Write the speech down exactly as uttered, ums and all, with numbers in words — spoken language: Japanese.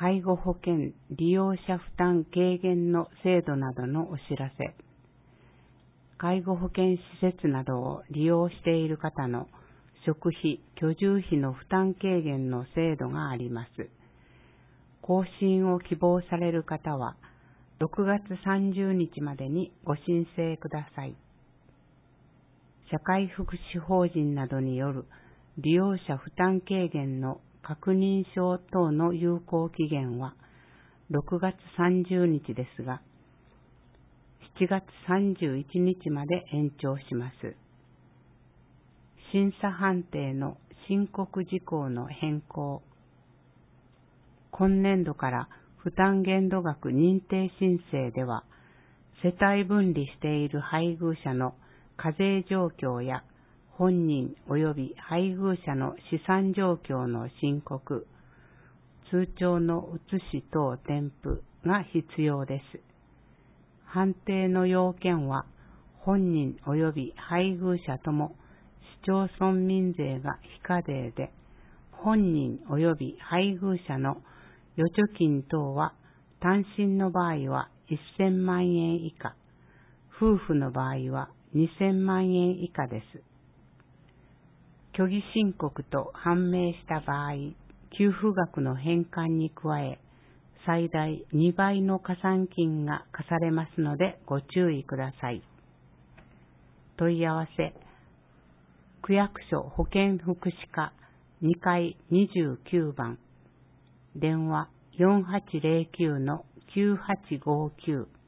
介護保険利用者負担軽減の制度などのお知らせ。介護保険施設などを利用している方の食費・居住費の負担軽減の制度があります。更新を希望される方は、ろくがつさんじゅうにちまでにご申請ください。社会福祉法人などによる利用者負担軽減の確認書等の有効期限はろくがつさんじゅうにちですが、しちがつさんじゅういちにちまで延長します。審査判定の申告事項の変更。今年度から負担限度額認定申請では、世帯分離している配偶者の課税状況や本人及び配偶者の資産状況の申告、通帳の写し等添付が必要です。判定の要件は、本人及び配偶者とも市町村民税が非課税で、本人及び配偶者の預貯金等は単身の場合はせんまんえん以下、夫婦の場合はにせんまんえん以下です。虚偽申告と判明した場合、給付額の返還に加え、最大にばいの加算金が課されますのでご注意ください。問い合わせ、区役所保健福祉課にかいにじゅうきゅうばん、電話 よんはちゼロきゅうのきゅうはちごきゅう